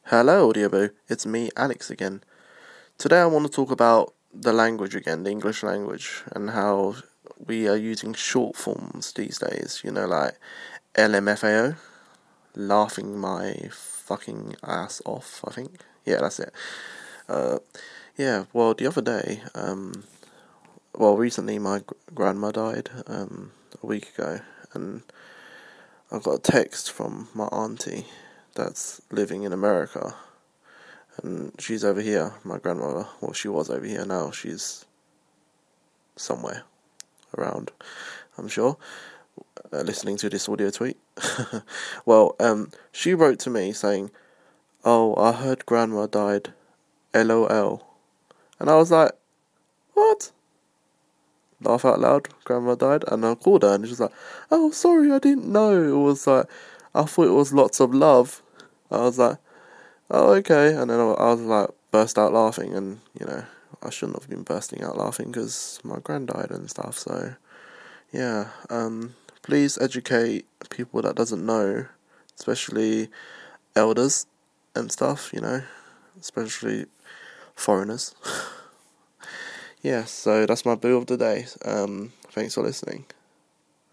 Hello, Audioboo. It's me, Alex, again. Today I want to talk about the language again, the English language, and how we are using short forms these days. Like LMFAO, laughing my fucking ass off, I think. Yeah, that's it. Well, the other day, recently my grandma died, a week ago, and I got a text from my auntie that's living in America. And she's over here, my grandmother. Well, she was over here, now she's somewhere around, I'm sure, listening to this audio tweet. She wrote to me saying, "Oh, I heard grandma died, LOL." And I was like, "What?" Laugh out loud, grandma died. And I called her and she was like, "Oh, sorry, I didn't know." It was like, I thought it was lots of love. I was like, "Oh, okay." And then I was like, burst out laughing, and I shouldn't have been bursting out laughing because my grand died and stuff. So yeah, please educate people that doesn't know, especially elders and stuff. Especially foreigners. Yeah, so that's my boo of the day. Thanks for listening.